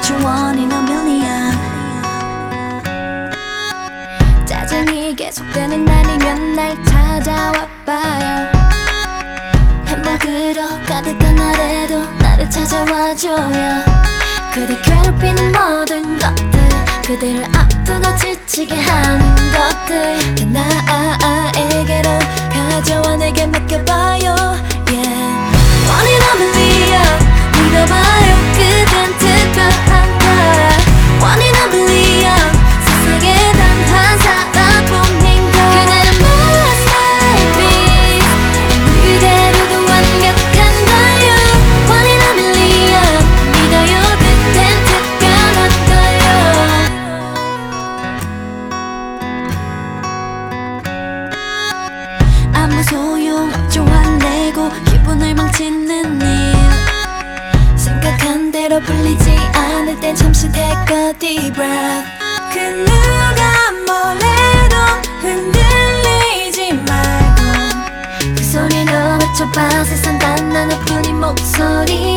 what you want in a million. 짜증이 계속되는 날이면 날 찾아와봐요. 먹으러 가득한 날에도 나를 찾아와줘요. 그대 괴롭히는 모든 것들, 그대를 아프고 지치게 하는 것들 다 나에게로 가져와 내게 맡겨봐요. Yeah. One in a million, 믿어봐요. 그댄 특별한가. One in a million, 세상에 단 한 사람뿐인 걸. 그대는 masterpiece, 그대로도 완벽한 걸요. One in a million, 믿어요. 그댄 특별한 걸요. 아무 소용없죠. 화내고 기분을 망치는 일, 생각한 대로 풀리지 않을 땐 잠시 take a deep breath. 그 누가 뭐래도 흔들리지 말고 그 소리 너 맞춰봐. 세상 단 하나뿐인 목소리